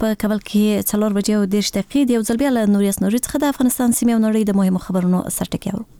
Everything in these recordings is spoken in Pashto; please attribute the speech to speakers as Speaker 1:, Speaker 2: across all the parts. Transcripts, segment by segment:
Speaker 1: په کابل کې 4:30 د یو ځل بیا له نوریاس نوري څخه د افغانستان سیمې او نړۍ د مهمو خبرونو سرټکی اورو.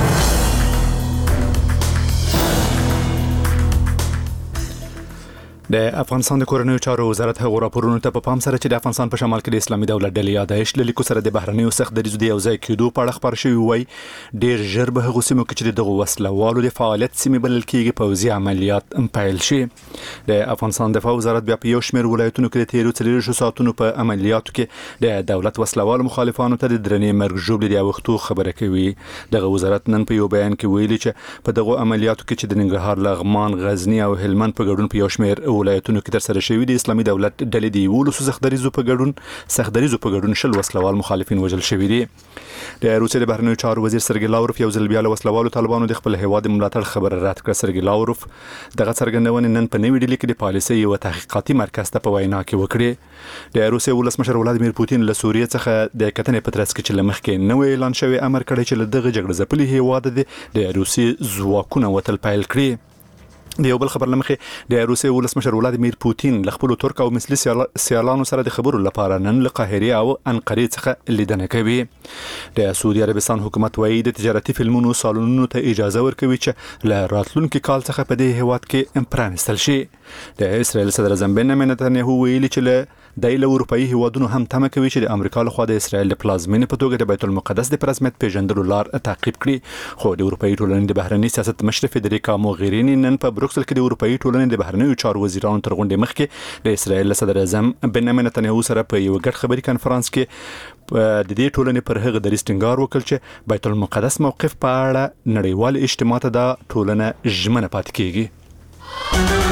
Speaker 2: د افغانستان د کورنیو چارو وزارت هغو راپورونو ته په پام سره چې د افغانستان په شمال کې د اسلامي دولت ډلې یا داعش له لیکو سره د بهرنیو سخت دریځو د یو ځای کېدو په اړه خبر شوی وای ډیر ژر به هغو سیمو کې چې دغه وسلوالو د فعالیت سیمې بلل کېږي پوځي عملیات پیل شي. د افغانستان دفاع وزارت بیا په یو شمېر ولایتونو کې د تیرو 40 ساعتونو په عملیاتو کې د دولت وسلوالو مخالفانو ته د درنې مرګ ژوبلې د وختو خبره کوي. دغه وزارت نن په یو بیان کې ویلي چې په دغه عملیاتو کې چې د ننګرهار، لغمان، غزنی او هلمند په ګډون په یو شمېر ولایتونو کې تر شوی د اسلامي دولت ډلې دی ولوسو سخت دریځو په ګډون شل وسلوال مخالفین وژل شوی دي. د روسیې د بهرنیو چارو وزیر سرګی لاوروف یو ځل بیا له وسلوالو طالبانو د خپل هیواد ملاتړ خبر رد کړ. سرګی لاوروف دغه څرګندونه نن په نوې ډیلي کې د پالیسي یو تحقیقاتي مرکز ته په وینا کې وکړه. د روسیې ولسمشر ولادیمیر پوتین له سوریې څخه د کتنې په ترڅ کې چې لمخکې نوې اعلان شوی امر کړی چې له دغه جګړه ځپلي هیواد د روسیې ځواکونه وتل پیل کړي. د یو بل خبر لمخې د روسیې ولسمشر ولادیمیر پوتین له خپل ترک او مثلي سیالانو سره د خبرو لپاره نن له قاهره او انقرې څخه لیدنه کوي. د سعودي عربستان حکومت وایي د تجارتي فلمونو سالونونو ته اجازه ورکوي چې له راتلونکي کال څخه په دې هیواد کې پرانستل شي. د اسرائیل صدر اعظم بنیامین نتنیاهو ویلي چې له د اروپایي هیوادونو هم تمه کوي چې د امریکا لخوا د اسرائیل د پلازمینې په توګه د بیت المقدس د رسمیت پیژندلو لار تعقیب کړي. خو د اروپایي ټولنې د بهرنی سیاست مشر فدریکا موغرینی نن په بروکسل کې د اروپایي ټولنې د بهرنیو چارو وزیرانو تر غونډې مخکې د اسرائیل صدر اعظم بنیامین نتنیاهو سره په یو ګډ خبري کانفرنس کې د دې ټولنې پر هغه دریځ ټینګار وکړ چې بیت المقدس موقف په اړه نړیوال اجتماع ته د ټولنه ژمنه پاتې کیږي.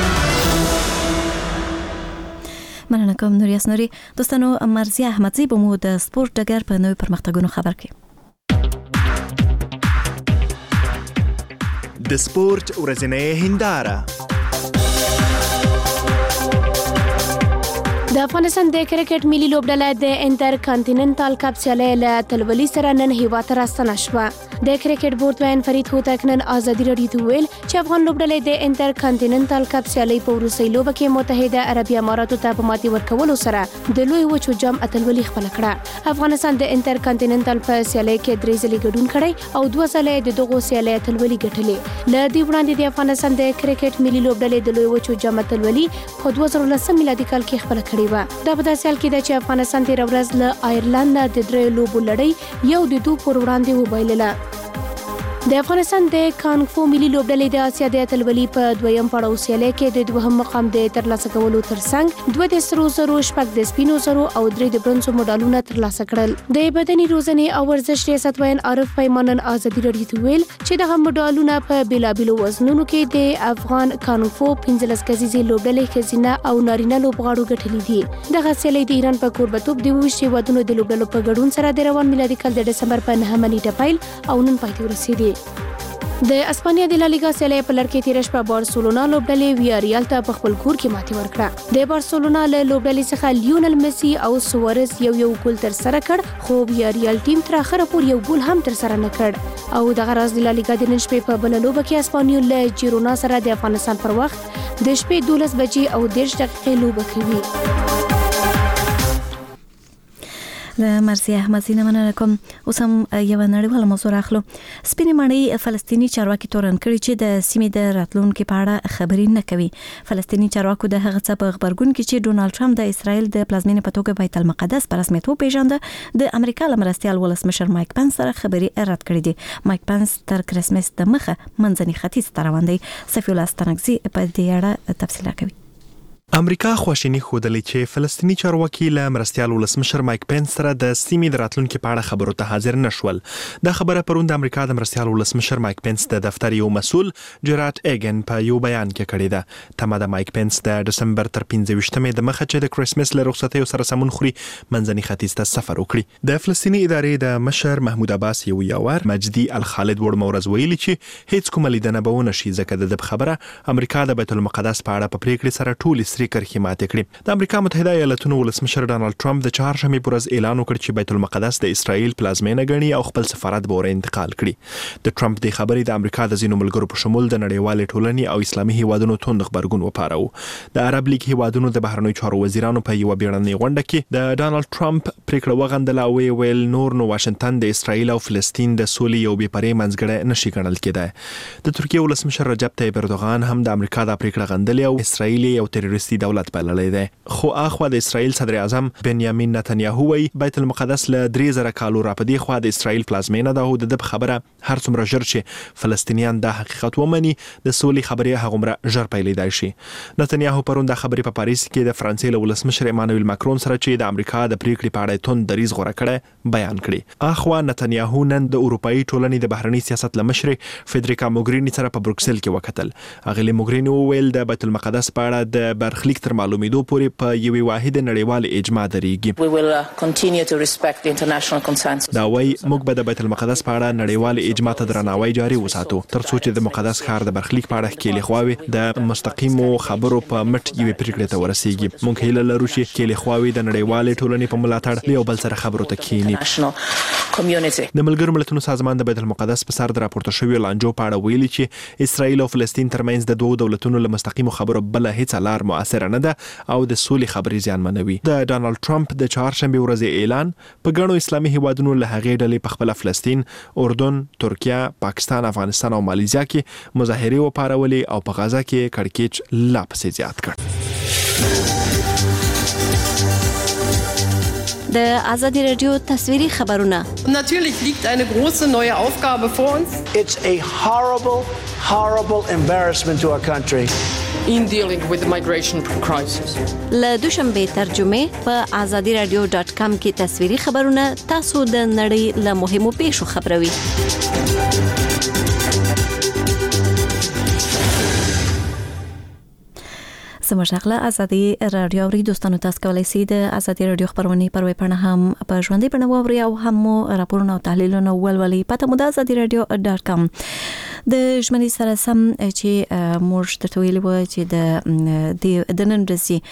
Speaker 1: مننه کوم نوریاس نوري. دوستانو مرزیه احمدزی به مو د سپورت ډګر په نوې پرمختګونو خبر کړي.
Speaker 3: د سپورت ورځنۍ هنداره.
Speaker 4: د افغانستان د کرکټ ملي لوبډله د انټر کانټیننټال کپ سیالۍ له اتلولۍ سره نن هیواد ته راستنه شوه. د کرکټ بورډ وین فرید هوتک نن ازادي راډیو ته ویل چې افغان لوبډلې د انټر کانټیننټال کپ سیالۍ په وروستۍ لوبه کې متحده عربي اماراتو ته په ماتې ورکولو سره د لوی وچو جام اتلولۍ خپل کړه. افغانستان د انټر کانټیننټال په سیالۍ کې 3 ځلې ګډون کړی او 2 ځلې د دغو سیالۍ اتلولۍ ګټلې. له دې وړاندې د افغانستان د کرکټ ملي لوبډلې د لوی وچو جام اتلولۍ په 2019 میلادي کال کې خپل کړی و. دا په داسې حال کې ده چې افغانستان تیر ورځ له آیرلند نه د 3 لوبو لړۍ یو د 2 پر وړاندې وبایلله. د افغانستان د کانګ فو ملي لوبډلې د اسیا د اتلولۍ په دویم پړاو سیالۍ کې د دوهم مقام د ترلاسه کولو ترڅنګ 2 د سرو زرو، 6 د سپینو زرو او 3 د برونزو مډالونه ترلاسه کړل. د بدني روزنې او ورزش ریاست وین عارف پیمانن ازادي راډیو ته ویل چې دغه مډالونه په بیلابیلو وزنونو کې د افغان کانګ فو 15 کسیزې لوبډلې ښځینه او نارینه لوبغاړو ګټلې دي. دغه سیالۍ د ایران په کوربتوب د 20 هیوادونو د لوبډلو په ګډون سره د روان میلادي کال د ډسمبر په 9 نیټه پیل او نن پای ته ورسېدې. د اسپانیا د لالیګا سیالۍ په لړ کې تیر شپه بارسلونا لوبډلې ویاریال ته په خپل کور کې ماتې ورکړه. د بارسلونا له لوبډلې څخه لیونل میسی او سوارز یو ګول تر سره کړ، خو ویاریال ټیم تر اخره پورې یو ګول هم تر سره نه کړ. او دغه راز د لالیګا د نن شپې په بل لوبه کې اسپانیول له جیرونا سره د افغانستان پر وخت د شپې 12 بجې او 10 دقیقې لوبه کوي.
Speaker 1: د مرزیه احمدزی نه مننه کوم. اوس هم یو نړیواله موضوع راخلو. سپینې ماڼۍ فلسطیني چارواکي تورن کړي چې د سیمې د راتلونکو په اړه خبرې نه کوي. فلسطیني چارواکو د هغه څه په خبرګون کې چې ډونالد ټرمپ د اسرائیل د پلازمینې په توګه بیت المقدس په رسمیت وپیژنده د امریکا له مرستیال ولسمشر مایک پنس سره خبرې رد کړې دي. مایک پنس تر کرسمس د مخه منځني ختیځ ته روان دی. صفی الله ستانکزی په دې اړه تفصیل راکوي.
Speaker 3: امریکا خواشینی ښودلې چې فلسطیني چارواکي له مرستیال ولسمشر مایک پنس سره د سیمې د راتلونکو په اړه خبرو ته حاضر نشول. دا خبره پرون د امریکا د مرستیال ولسمشر مایک پنس د دفتر یو مسؤل جرات ایګن په یو بیان کې کړی ده. تمه د مایک پنس د دسمبر تر 15مې د مخه چې د کرسمس له رخصتیو سره سمون خوري منځني ختیځ ته سفر وکړي. د فلسطیني ادارې د مشر محمود عباس یو یاور مجدي الخالد ورمورز ویلي چې هیڅ کومه لیدنه به ونه شي ځکه د خبره امریکا د بیت المقدس په اړه په پریکړې سره ټول عصري کرښې ماتې کړې. د امریکا متحده ایالاتونو ولسمشر ډانلډ ټرمپ د چهارشنبې په ورځ اعلان وکړ چې بیت المقدس د اسرائیل پلازمینه ګڼي او خپل سفارت به ور انتقال کړي. د ټرمپ د خبرې د امریکا د ځینو ملګرو په شمول د نړیوالې ټولنې او اسلامي هیوادونو توند غبرګون وپاره. د عرب لیگ هیوادونو د بهرنیو چارو وزیرانو په یو بیړنۍ غونډه کې د ډانلډ ټرمپ پریکړه وغندله او ویل نور نو واشنگټن د اسرائیل او فلسطین د سولې یو بې پرې منځګړی نشي ګڼل کېدای. د ترکیه ولسمشر رجب طیب اردوغان هم د امریکا د پریکړه غندلې او اسرائیل یو تروریستي دولت بللی دی. خو اخوا د اسرائیل صدر اعظم بنیامین نتنیاهو وایي بیت المقدس له 3000 کالو راپدې خوا د اسرائیل پلازمینه ده او د خبره هر څومره ژر چې فلسطینیان د حقیقت ومني د سولې خبرې هغومره ژر پیلېدای شي. نتنیاهو پرون د خبرې په پاریس کې د فرانسې له ولسمشر ایمانوئل ماکرون سره چې د امریکا د پریکړې په اړه توند دریځ غوره کړی بیان کړی. اخوا نتنیاهو نن د اروپאי ټولنې د بهرنی سیاست لمشر فدریکا موګرینی سره په بروکسل کې وکتل. اغلی موګرینی وویل د بیت المقدس په اړه د برخلیک تر معلومېدو پورې په یوې واحده نړیوال اجماع درېږي. دا وایي موږ به د بیت المقدس په اړه نړیوال اجماع ته درناوی جاري وساتو تر څو چې د مقدس ښار د برخلیک په اړه کې لخواوي د مستقیمو خبرو په مټ یوې پریکړې ته ورسیږي. موږ هیله لرو چې کې لخواوي د نړیوال ټولنې په ملاتړ یو بل سره خبرو ته کینی. د ملګرو ملتونو سازمان د بیت المقدس په سر د راپورته شوی لانجو په اړه ویلي چې اسرائیل او فلسطین ترمنځ د دوه دولتونو له مستقیمو خبرو بل هیڅ لار مؤثر نه ده او د سولې خبرې زیانمنوي. د ډانلډ ټرمپ د چهارشنبې ورځې اعلان په ګڼو اسلامي هیوادونو له هغې ډلې په خپل فلسطین، اردن، ترکیه، پاکستان، افغانستان او مالیزیا کې مظاهرې وپارولې او په غزه کې کړکېچ لا پسې زیات کړ.
Speaker 1: د ازادي رادیو تصویری خبرونه.
Speaker 5: Natürlich liegt eine große neue Aufgabe vor uns.
Speaker 6: It's a horrible embarrassment to our country.
Speaker 5: In dealing with the migration crisis.
Speaker 1: له دوشنبه ترجمه په azadiradio.com کې تصویری خبرونه تاسو د نړۍ له مهمو پیښو خبروي. سمشغله ازادي رادیو اوري دوستانو تاسو کولی شئ د ازادي رادیو خبرونه پر ویبپاڼه هم په ژوندۍ بڼه واورئ او هم راپورونه او تحلیلونه ولولئ. پته مو د azadiradio.com د ژمنې سره سم چې موږ ته ویلي و چې د نن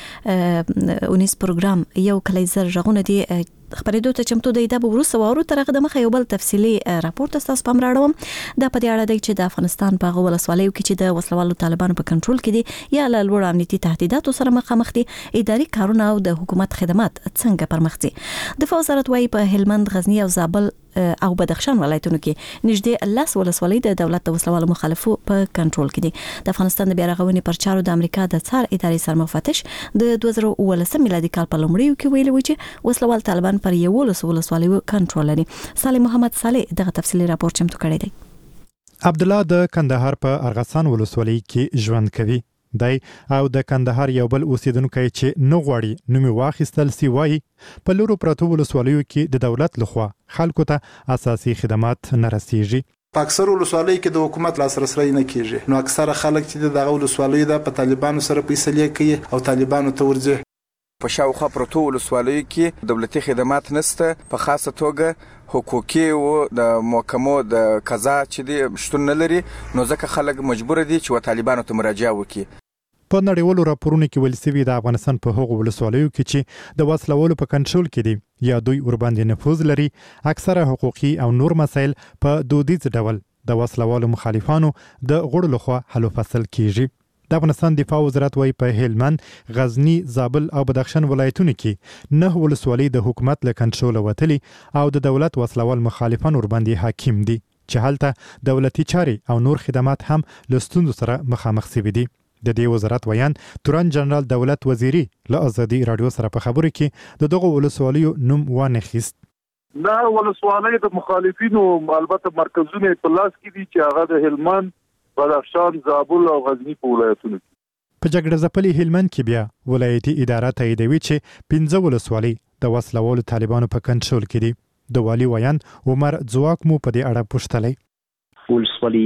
Speaker 1: ورځې اونیس پروګرام یو کلی زر ژغونه دي خبرېدو ته چمتو دی. دا به وروسته واورو تر هغه دمخه یو بل تفصیلي راپورټ تاسو پام راوړم. دا په دې اړه دی چې د افغانستان په هغو ولسوالیو کې چې د وسلوالو طالبانو په کنټرول کې دي یا له لوړ امنیتي تهدیداتو سره مخامخ دي اداري کارونه او د حکومت خدمات څنګه پرمخ ځي. دفاع وزارت وايي په هلمند، غزنی او زابل او بدخشان ولایتونو کې نږدې 10 ولسوالۍ د دولت د وسلوالو مخالفو په کنټرول کې دي. د افغانستان د بیارغونې پر چارو د امریکا د څار ادارې سرمفتش د 2019 میلادي کال په لومړیو کې ویلي و چې وسلوال طالبان پر 11 ولسوالیو کنټرول لري. صالح محمد صالح دغه تفصیلي راپور چمتو کړی دی.
Speaker 7: عبد الله د کندهار په ارغسان ولسوالۍ کې ژوند کوي. دی او د کندهار یو بل اوسیدونکو چې نو غواړي نومي واخیستل سی وای په لورو پرتو ولسوالیو کې د دولت لخوا خلکو ته اساسي خدمات نه رسیږي.
Speaker 8: په اکثر ولسوالیو کې د حکومت لاسرسي نه کیږي. نو اکثره خلک چې دغه ولسوالیو د په طالبانو سره فیصله کوي او طالبانو ته ورځي.
Speaker 9: په شاوخوا پروتو ولسوالیو کې دولتي خدمات نشته، په خاصه توګه حقوقي او د محکمو د قضا چې دي شتون نه لري، نو ځکه خلک مجبور دي چې طالبانو ته مراجعه وکړي.
Speaker 7: په نړیوالو راپورونو کې ویل شوی د افغانستان په هغو ولسوالیو کې چې د وسلوالو په کنټرول کې دي یا دوی ورباندې نفوذ لري، اکثره حقوقي او نور مسایل په دودیز ډول د وسلوالو مخالفانو د غړو لخوا حل فصل کیږي. د افغانستان دفاع وزارت وايي په هلمند، غزنی، زابل او بدخشان ولایتونو کې 9 ولسوالۍ د حکومت له کنټرول وتلي او د دولت وسلوال مخالفان ورباندې حاکم دي چې هلته دولتي چارې او نور خدمات هم له ستونزو سره مخامخ شوي دي. د دې وزارت ویان تورن جنرال دولت وزیری له ازادي رادیو سره په خبرو کې د دغه ولسوالیو نوم وانخیست.
Speaker 10: دا ولسوالۍ د مخالفینو البته مرکزونه په لاس کې دي چې هغه د هلمند، بدخشان، زابل او غزنی په ولایتونو کې.
Speaker 7: په جګړه ځپلي هلمند کې بیا ولایتي اداره تاییدوي چې 15 ولسوالۍ د وسلوالو طالبانو په کنټرول کې دي. د والي ویان عمر ځواک مو په دې اړه پوښتلی.
Speaker 11: ولسوالی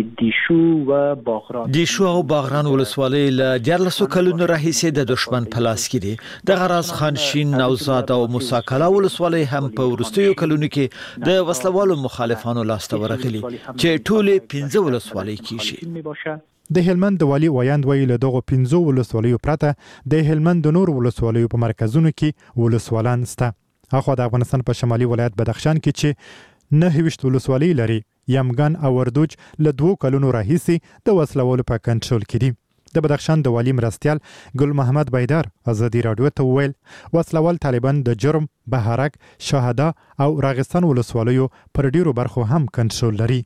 Speaker 11: دیشو او باغران ولسوالی له 14 کلونو راهیسې د دشمن په لاس کې دي. د غراز خانشین، نوزاد او موساکلا ولسوالی هم په ورستیو کلونو کې د وسلوالو مخالفانو لاس ته ورغلي چې ټول 15 ولسوالی کیږي.
Speaker 7: د هلمند د والي ویاند ویلي له دغو 15 ولسوالیو پرته د هلمند د نور ولسوالیو په مرکزونو کې ولسوالان شته. اخو د افغانستان په شمالي ولایت بدخشان کې چې 29 ولسوالۍ لري، یمګان او وردوج له 2 کلونو راهیسې د وسلوالو په کنټرول کې دي. د بدخشان د والي مرستیال ګل محمد بیدار ازادي رادیو ته وویل وسلوال طالبان د جرم، بهارک، شهدا او راغستان ولسوالیو پر ډیرو برخو هم کنټرول لري.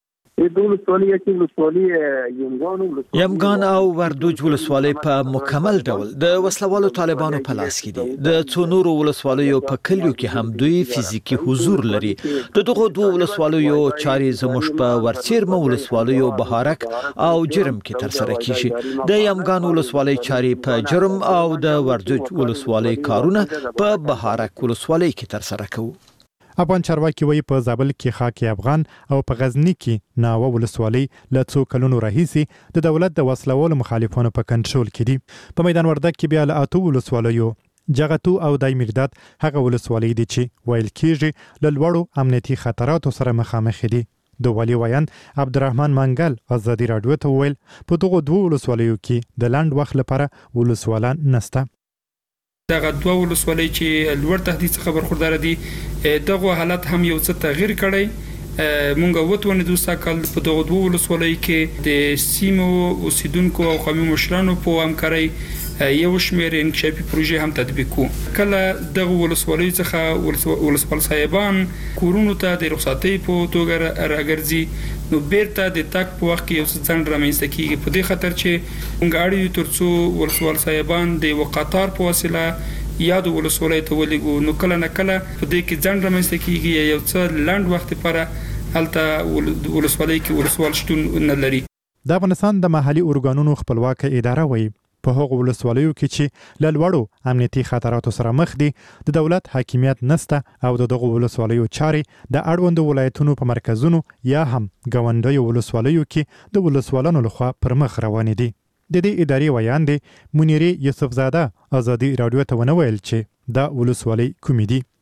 Speaker 11: یمګان او وردوج ولسوالۍ په مکمل ډول د وسلوالو طالبانو په لاس کې دي. د څو نورو ولسوالیو په کلیو کې هم دوی فزیکی حضور لري. د دغو 2 ولسوالیو چارې زموږ په ورڅیرمه ولسوالیو بهارک او جرم کې ترسره کیږي. د یمګان ولسوالۍ چارې په جرم او د وردوج ولسوالۍ کارونه په بهارک ولسوالۍ کې ترسره کوي.
Speaker 7: افغان چارواکي وایي په زابل کې خاک افغان او په غزنی کې ناوه ولسوالۍ له 2 کلونو راهیسې د دولت د وسلوالو مخالفانو په کنټرول کې دي. په میدان وردګ کې بیا له 8 ولسوالیو جغتو او دای مرداد هغه ولسوالۍ دي چې ویل کېږي له لوړو امنیتي خطراتو سره مخامخ دي. د والي ویاند عبدالرحمن منګل ازادي رادیو ته ویل په دغو 2 ولسوالیو کې د لاند وخت لپاره ولسوالان نشته.
Speaker 12: دغه 2 ولسوالۍ چې لوړ تهدید څخه برخوردار دي دغه حالت هم یو څه تغییر کړی. مونږ وټونه د ساکل په دغه 2 ولسوالۍ کې د سیمو اوسیدونکو او قومي مشرانو په همکارۍ یو شمېر انکشافي پروژې هم تطبیق کو. کله دغه ولسوالۍ څخه ولسوال صاحبان کورونو ته د رخصتۍ په توګه راګرځي نو بیرته د تک په وخت کې یو څه ځنډ رامنځته کیږي. په دې خاطر چې موږ اړیو ترڅو ولسوال صاحبان د وقطار په وسیله یا د ولسوالۍ ته ولګو نو کله نه کله په دې کې ځنډ رامنځته کیږي یو څه لاند وخت لپاره هلته ولسوالۍ کې ولسوال شتون نه لري.
Speaker 7: د افغانستان د محلي اورګانونو خپلواک اداره وایي په هغو ولسوالیو کې چې له لوړو امنیتي خطراتو سره مخ دي د دولت حاکمیت نشته او دغه ولسوالیو چارې د اړوندو ولایتونو په مرکزونو یا هم ګاونډیو ولسوالیو کې د ولسوالانو لخوا پر مخ روان دي. د دې ادارې ویاندې منیرې یوسفزاده ازادي رادیو ته ونویل چې دا ولسوالۍ کومې دي.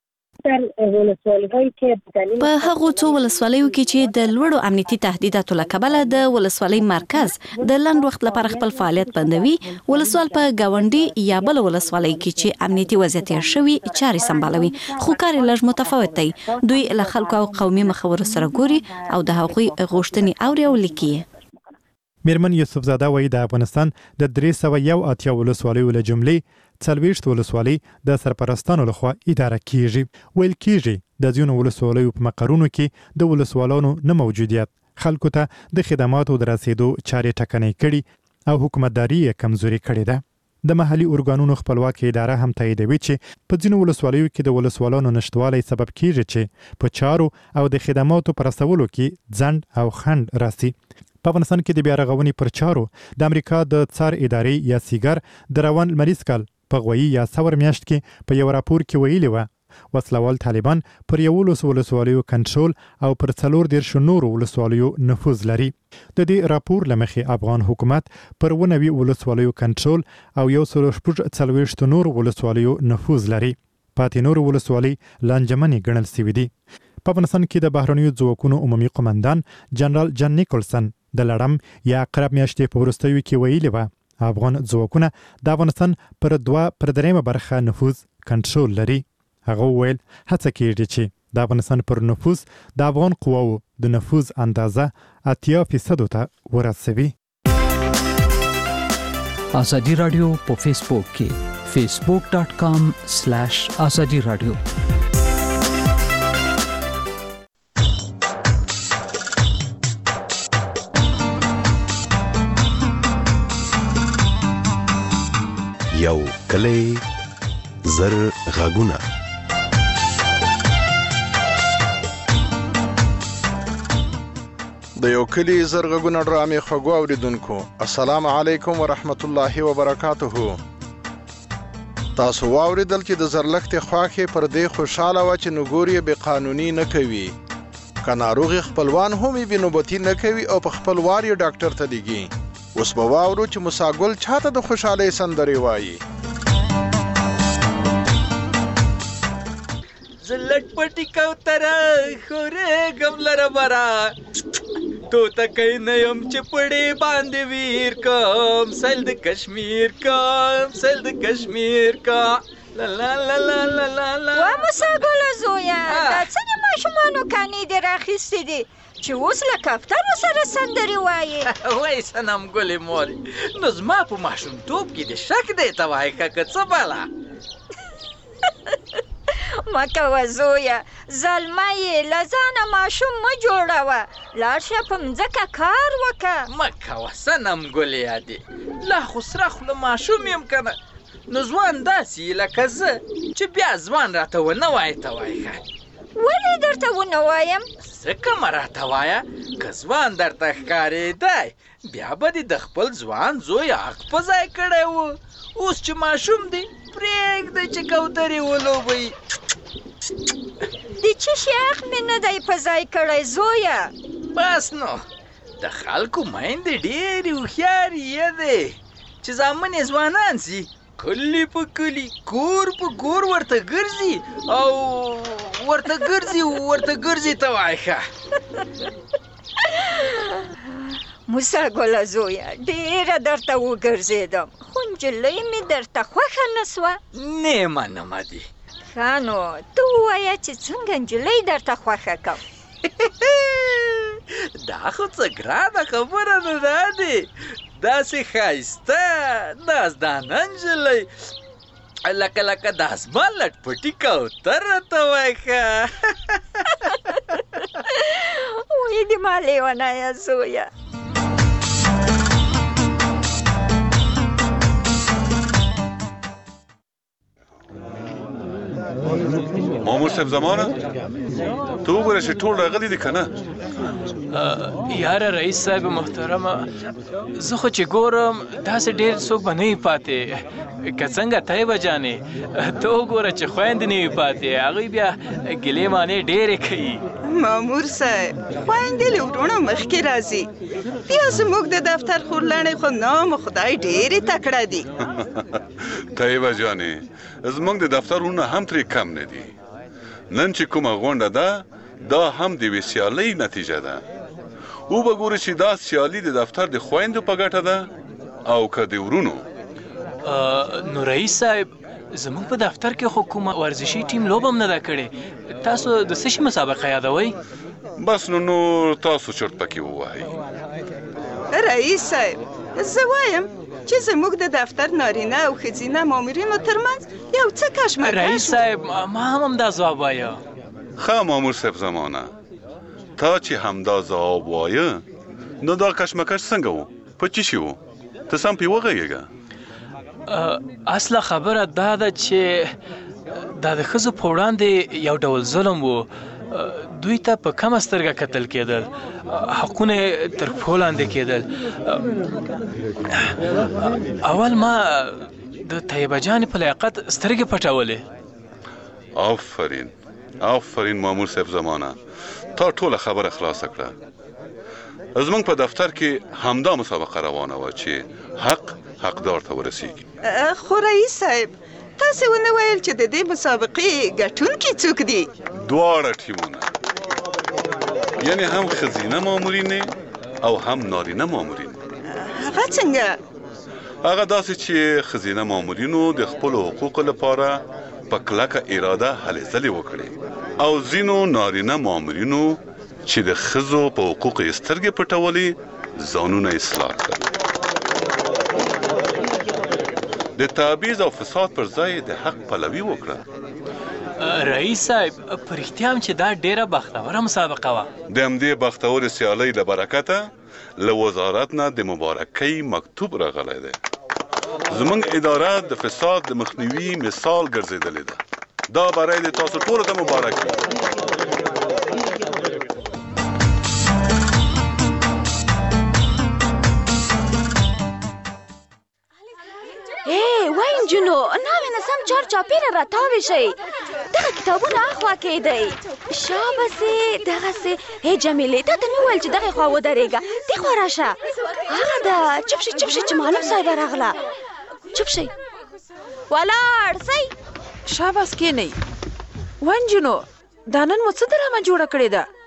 Speaker 1: په هغو 2 ولسوالیو کې چې د لوړو امنیتي تهدیداتو له کبله د ولسوالۍ مرکز د لاند وخت لپاره خپل فعالیت بندوي، ولسوال په گاونډي یا بل ولسوالۍ کې چې امنیتي وضعیت شوی چاري سمبالوي خو کار لږ متفاوت دی. دوی له خلکو او قومي مخورو سره ګوري او د هغوی غوښتنې اوري او لیکي.
Speaker 7: میرمن یوسفزاده وایي د افغانستان د 381 ولسوالیو له جملې 40 ولسوالۍ د سرپرستانو لخوا اداره کیږي. ویل کیږي د ځینو ولسوالیو په مقرونو کې د ولسوالانو نه موجودیت خلکو ته د خدماتو د رسیدو چارې ټکنۍ کړي او حکومتداري یې کمزوري کړې ده. د محلي اورګانونو خپلواک اداره هم تاییدوي چې په ځینو ولسوالیو کې د ولسوالانو نشټوالی سبب کیږي چې په چارو او د خدماتو پر رسولو کې ځنډ او خنډ راسي. په افغانستان کې د بیا رغونې پر چارو د امریکا د څار ادارې یا سیګر د روان لمریز کال په غویي یا څور میاشت کې په یو راپور کې ویلي و وسلوال طالبان پر 11 ولسوالیو کنټرول او پر 14 نورو ولسوالیو نفوذ لري. د دې راپور لمخې افغان حکومت پر 19 ولسوالیو کنټرول او 140 نورو ولسوالیو نفوذ لري. پاتې نورو ولسوالۍ لانجمنې ګڼل شوې دي. په افغانستان کې د بهرنیو ځواکونو عمومي قومندان جنرال جان نیکولسن د لړم یا عقرب میاشتې په وروستیو کې ویلي و افغان ځواکونه د افغانستان پر 2/3 برخه نفوذ کنټرول لري. هغه ویل هڅه کیږي چې د افغانستان پر نفوذ د افغان قواو د نفوذ اندازه 80% ته ورسوي.
Speaker 13: ازادي رادیو په فیسبوک کې facebook.com/azadi radio
Speaker 14: یو کلی زر غاګونه
Speaker 15: د یو کلی زرغونه ډرامې خوږو اوریدونکو السلام علیکم ورحمت الله وبرکاته. تاسو واوریدل چې د زرلښت خواخې پر دې خوشاله و چې نګوري به قانوني نه کوي که ناروغي خپلوان هم یې نوبتي نه کوي او په خپل وار یې ډاکټر ته لیږي. اوس به واورو چې مساګل چاته د خوشحالۍ سندرې وایي.
Speaker 16: زلټ پټی کوتره خوره ګملره برا توتکۍ نه یم چې پړې باندې ویر کوم سل د کشمیر کوم سل د کشمیر کوم لا لا لا لا لا لا لا
Speaker 17: وا موسی ګله زویه دا څه د ماشومانو کانې دې راخیستې دي چې اوس له کفترو سره سندرې وایې
Speaker 16: وای صنم ګلې مورې نو زما په ماشومتوب کې دې شک دی ته وایې که څه بله
Speaker 17: مه کوه زویه زلمه یې له ځانه ماشوم مه جوړوه لاړ شه په مځکه کار وکړه
Speaker 16: مه کوه صنم ګلې یادې لا خو سره خوله ماشوم یم که نه نو ځوان داسې لکه زه چې بیا ځوان راته ونه وایې ته وایې
Speaker 17: ولې درته ونه وایم
Speaker 16: ځکه مه راته وایه که ځوان درته ښکارېدی بیا به دې د خپل ځوان زوی حق په ځای کړی و اوس چې ماشوم دی پرېږدئ چې کوترې ولوبئ
Speaker 17: د څه شي حق مې نه دی په ځای کړی زویه
Speaker 16: بس نو د خلکو میندې ډېرې هوښیارې یې چې زامن یې ځوانان سي کلی په کلی کور په کور ورته ګرځي او ورته ګرځي ته وایې ښه
Speaker 17: موسی ګله زویه ډېره درته وګرځېدم خو نجلۍ مې درته خوښه نه سوه
Speaker 16: نه منمه دي
Speaker 17: ښه نو ته ووایه چې څنګه نجلۍ درته خوښه کړم
Speaker 16: دا خو څه ګرانه خبره نه ده دې داسې ښایسته نازدانه نجلۍ لکه د اسمان لټپټي کوتره ته وایې ښه
Speaker 17: وایي دې ما لیونیه زویه
Speaker 18: مامور صاحب زمانه ته وګوره چې ټول راغلي دي که نه
Speaker 19: یاره رئیس صاحب محترمه زه خو چې ګورم داسې ډېر څوک به نه وي پاتې که څنګه طیبه جانې ته وګوره چې خویندې نه وي پاتې هغوی بیا ګیلې مانې ډېرې کوي
Speaker 20: مامور صاحب خویندې له وروڼو مخکې راځي بیا زموږ د دفتر خورلڼې خو نام خدای ډېرې تکړه دي
Speaker 18: طیبه جانې زموږ د دفتر وروڼه هم ترې کم نه دي نن چې کومه غونډه ده دا هم د یوې سیالۍ نتیجه ده وبه ګورو چې دا سیالي د دفتر د خویندو په ګټه ده او که د ورونو
Speaker 19: نو رئیس صاحب زموږ په دفتر کې خو کومه ورزشي ټیم لوبه هم نه ده کړې تاسو د څه شي مسابقه یادوئ
Speaker 18: بس نو تاسو چرت پکې ووایئ
Speaker 20: رئیس صاحب زه وایم چې زموږ د دفتر نارینه او ښځینه مامورینو ترمنځ یو څه کشمکش
Speaker 19: رئیس صاحب ما هم همدا ځواب وایه
Speaker 18: ښه مامور صاحب زمانه تا چې همدا ځواب وایه نو دا کشمکش څنګه و په څه شي و ته سم پې وغږېږه
Speaker 19: اصله خبره دا ده چې دا د ښځو په وړاندې یو ډول ظلم و دوی ته په کمه سترګه کتل کېدل حقونه تر پښو لاندې کېدل اول ما د طیبه جانې په لیاقت سترګې پټولې
Speaker 18: آفرین مامور صاحب زمانه تا ټوله خبره خلاصه کړه زموږ په دفتر کې همدا مسابقه روانه وه چې حق حقدار ته ورسیږي
Speaker 20: خو رئیس صاحب تاسې ونه ویل چې د دې مسابقې ګټونکي څوک دي
Speaker 18: دواړه ټیمونه یعنی هم ښځینه مامورینې او هم نارینه مامورین
Speaker 20: هغه څنګه
Speaker 18: هغه داسې چې ښځینه مامورینو د خپلو حقوقو لپاره په کلکه اراده هلې ځلې وکړې او ځینو نارینه مامورینو چې د ښځو په حقوقو یې سترګې پټولې ځانونه اصلاح کړل د تبعیض او فساد پر ځای د حق پلوي وکړه
Speaker 19: رئیس صاحب په رښتیا هم چې دا ډېره بختوره مسابقه وه
Speaker 18: د همدې بختورې سیالۍ له برکته له وزارت نه د مبارکۍ مکتوب راغلی دی زموږ اداره د فساد د مخنیوي مثال ګرځېدلې ده دا برای د تاسو ټولو ته مبارک وي
Speaker 21: وای نجونو ناوې نه سم چار چاپېره راتاوې شئ دغه کتابونه اخوا کېدئ شابسې دغسې هی جمیلې تا ته مې وویل چې دغې خوا ودرېږه دې خوا راشه هغه ده چپ شئ چې معلم صاحبه راغله چپ شئ ولاړ سئ
Speaker 22: شاباس کېنئ وای نجونو دا نن مو څه درامه جوړه کړې ده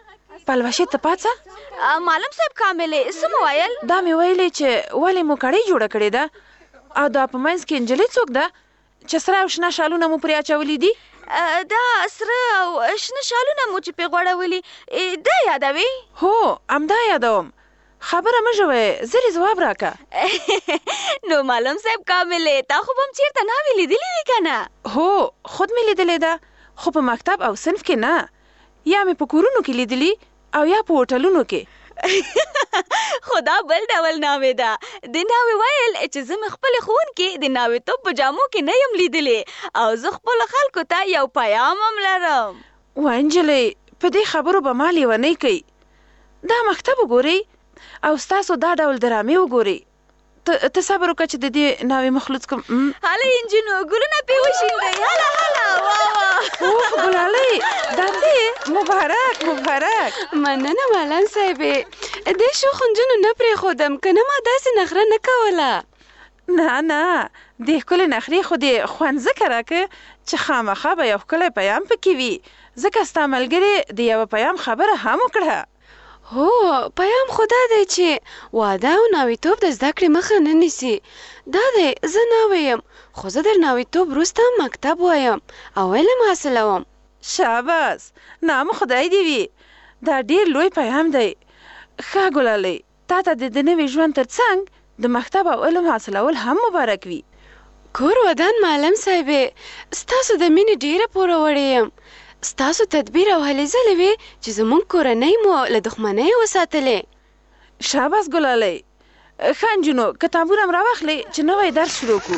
Speaker 2: پلوشې ته پاڅه.
Speaker 21: معلم صاحب کاملې څه مو ویل؟
Speaker 2: دا مې ویلې چې ولې مو کړۍ جوړه کړې ده او دا په منځ کې نجلۍ څوک ده چې سره او شنه شالونه مو پرې اچولي دي؟
Speaker 21: دا سره او شنه شالونه مو چې پې غوړولي دا یادوي؟
Speaker 2: هو همدا یادوم. خبره مه ژوئ، زر ځواب راکه.
Speaker 21: نو معلم صاحب کاملې تا خو به هم چېرته ناوې لیدلې وي که نه؟
Speaker 2: هو خود مې لیدلې ده، خو په مکتب او صنف کې نه، یا مې په کورونو کې لیدلي او یا په هوټلونو کې.
Speaker 21: خو دا بل ډول ناوې ده. د ناوې ویل چې زه مې خپلې ښوونکې د ناوېتوب په جامو کې نه یم لیدلې او زه خپلو خلکو ته یو پیام هم لرم.
Speaker 2: وانجلۍ په دې خبرو به ما لیونۍ کوي. دا مکتب وګورئ او ستاسو دا ډول درامې وګورئ. ته صبر وکړه چې د دې ناوې مخلوط کوم.
Speaker 21: هله انجینو ګلونه پې وشیندئ. هله هله واه
Speaker 2: اوه ګلالۍ دا دې مبارک مبارک.
Speaker 4: مننه معلم صاحبې، دې شوخ نجونو نه پرېښودم که نه ما داسې نخره نه کوله.
Speaker 2: نه دې ښکلې نخرې خو دې خوند ځکه راکه چې خامخا به یو ښکلی پیام پکې وي، ځکه ستا ملګرې د یوه پیام خبره هم وکړه.
Speaker 4: هو پیام خو دا دی چې واده او ناوېتوب د زده کړې مخه نه نیسي. دا دی زه ناوې یم خو زه در ناوېتوب وروسته مکتب وایم او علم حاصلوم.
Speaker 2: شاباس، نام خدای دې وي. دا ډېر لوی پیام دی. ښه ګلالۍ، تا ته د نوي ژوند تر څنګ د مکتب او علم حاصلول هم مبارک وي.
Speaker 4: کور ودان معلم صاحبې، ستاسو د مینې ډېره پوره وړې یم. ستاسو تدبیر او هلې ځلې وې چې زموږ کورنۍ مو له دښمنۍ وساتلې.
Speaker 2: شاباس ګلالۍ. ښه نجونو کتابونه هم راواخلئ چې نوی درس شروع کړو.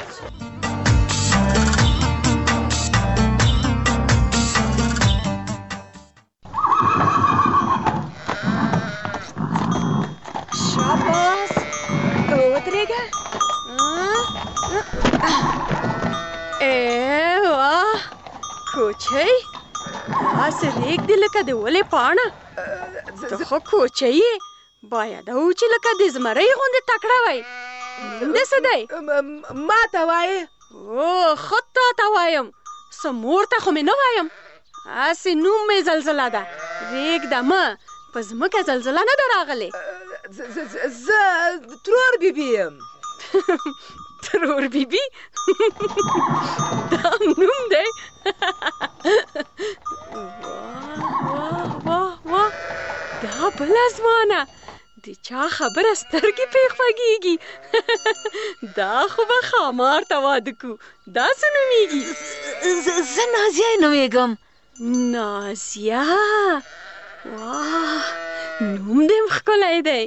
Speaker 21: شاباس ودرېږه. واه کوچۍ داسې رېږدې لکه د ولې پاڼه. ته خو کوچۍ یې، باید او چې لکه د زمرۍ غوندې تکړه وی. نوم دې څه دی؟
Speaker 2: ما ته وایې؟
Speaker 21: او خود تا ته وایم، څه مور ته خو مې نه وایم. هسې نوم مې زلزله ده. رېږده مه، په ځمکه زلزله نه ده راغلې.
Speaker 2: زه ترور بیبي یم.
Speaker 21: ترور بیبي؟ دا نوم دی؟ واه دا بل ازمانه، د چا خبره سترګې پې خوږېږي. دا خو به خامار ته واده کو. دا څه نومېږي؟ زه نازیه نومېږم. نازیه؟ واه نوم دې ښکلی دی.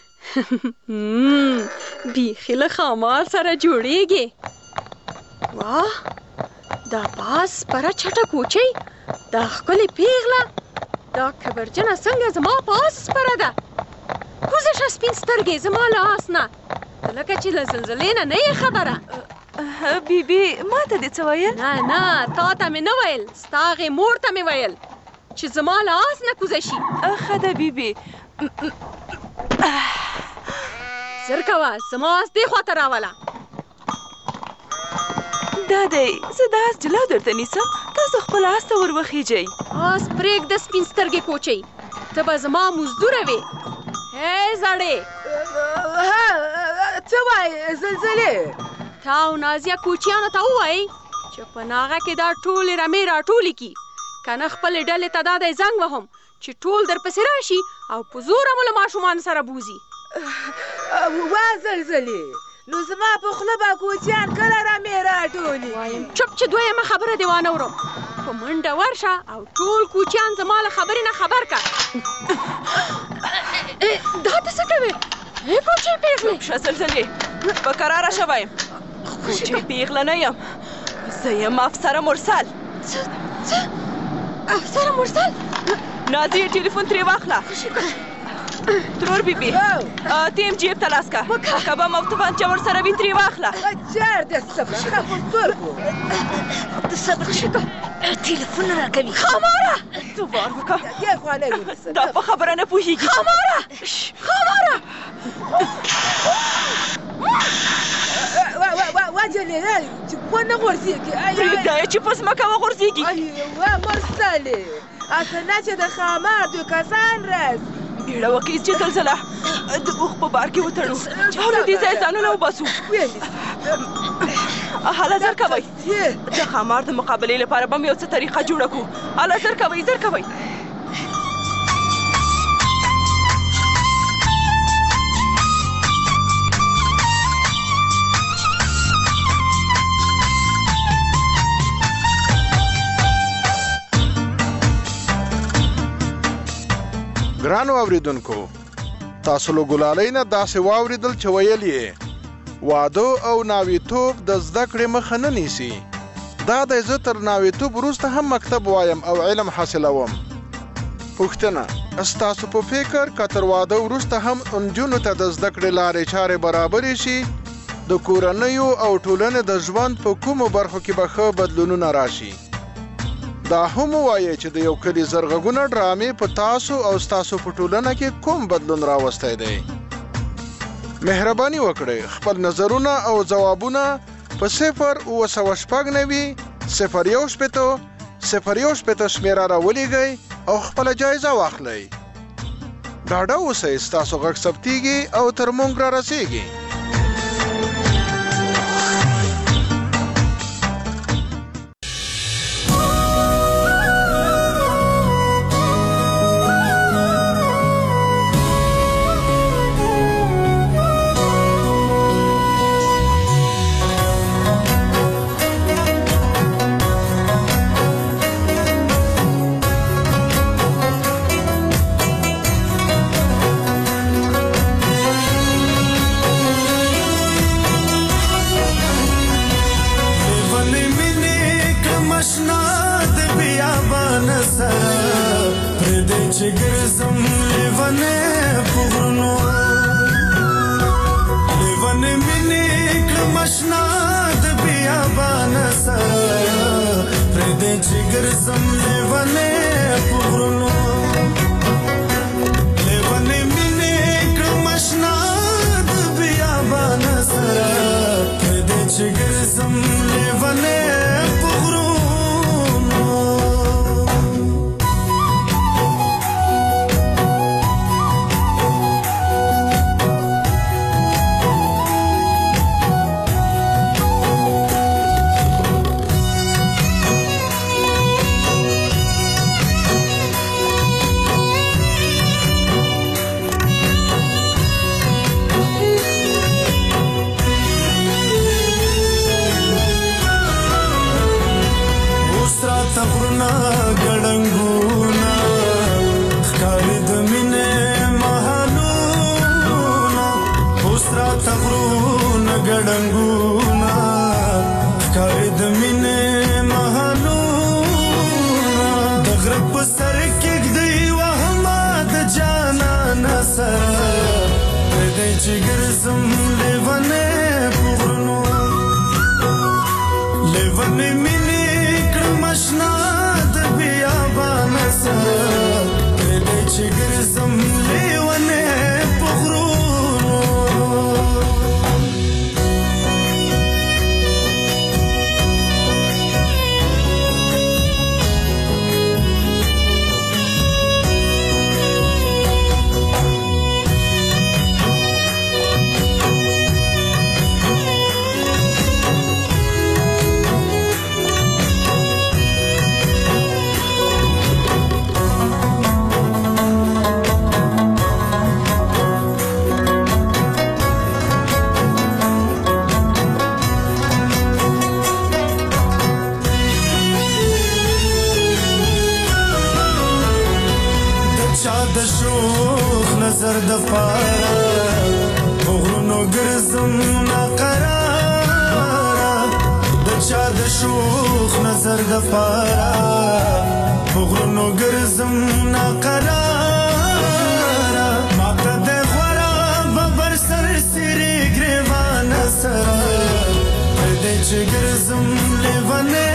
Speaker 21: بیخي له خامار سره جوړېږي. واه دا باز سپره چټه کوچۍ، دا ښکلې پیغله، دا کبرجنه څنګه زما په آس سپره ده. کوزه شه سپین سترګې زما له آس نه، لکه چې له زلزلې نه نه یې خبره.
Speaker 2: بیبي ما ته دې څه ویل؟
Speaker 21: نه تا ته مې نه ویل، ستا هغې مور ته مې ویل چې زما له آس نه کوزه شي.
Speaker 2: ښه ده بیبي.
Speaker 21: زر کوه زما آس دې خواته راوله.
Speaker 2: دا دی زه د آس جلا درته نیسم، تاسو خپل آس ته ور وخیږئ.
Speaker 21: آس پرېږده سپین سترګې کوچۍ، ته به زما مزدوره وې. هی زړې
Speaker 2: څه وایې زلزلې؟
Speaker 21: تا او نازیه کوچیانو ته ووایئ چې په ناغه کې دا ټولې رمې راټولې کړي، که نه خپلې ډلې ته دا دی زنګ وهم چې ټول درپسې راشي او په زوره مو له ماشومانو سره بوځي.
Speaker 2: وا زلزلې، نو زما په خوله به کوچیان کله رمې راټولي؟
Speaker 21: وایم چپ چې دویمه خبره دې وانه ورم. په منډه ورشه او ټول کوچیان زما له خبرې نه خبر که. دا ته څه کوې؟ ای کوچۍ پیغلې.
Speaker 2: ښه زلزلې په کراره شه وایم، کوچۍ پیغله نه یم، زه یم افسره مرسل.
Speaker 21: څه افسره مرسل؟
Speaker 2: نازیه ټلیفون ترې واخله. ترور بیبي تیم جیب ته لاس که، کبم او توپانچه ورسره وي ترې واخله. چېرته صبر ښه په سترګو
Speaker 21: ته صبر ښه که، ټلیفون راکوي.
Speaker 2: خاماره ته وار وکړه، دې خوا نه ونیسه، دا په خبره نه پوهېږي. خاماره
Speaker 3: عجلې چې ونه غورځېږي
Speaker 2: پرېږده یې چې په ځمکه وغورځېږي
Speaker 3: ایوه مرسلې اسنه چې د ښامار دوی کسان راز
Speaker 2: بیړه وکړئ چې زلزله د اوښ په بار کې وتړو او له دې ځایه ځانونه وباسو هله زر کوئ د ښامار د مقابلې لپاره به مې یو څه طریقه جوړه کړو هله زر کوئ زر کوئ
Speaker 15: ګرانو اوریدونکو تاسو له ګلالۍ نه داسې واوریدل چې ویل یې واده او ناویتوب د زده کړې مخه نه نیسي دا دی زه تر ناویتوب وروسته هم مکتب وایم او علم حاصلوم پوښتنه ستاسو په فکر که تر واده وروسته هم نجونو ته د زده کړې لارې چارې برابرې شي د کورنیو او ټولنې د ژوند په کومو برخو کې به ښه بدلونونه راشي دا هم وایي چې د یو کلي زرغږونه ډرامې په تاسو او ستاسو په ټولنه کې کوم بدلون راوستی دی مهرباني وکړئ خپل نظرونه او ځوابونه په 0 شمیره راولېږئ او خپله جایزه واخلئ ډاډه اوسئ ستاسو غږ ثبتېږي او تر موږ رارسېږي
Speaker 22: Čigrızım levane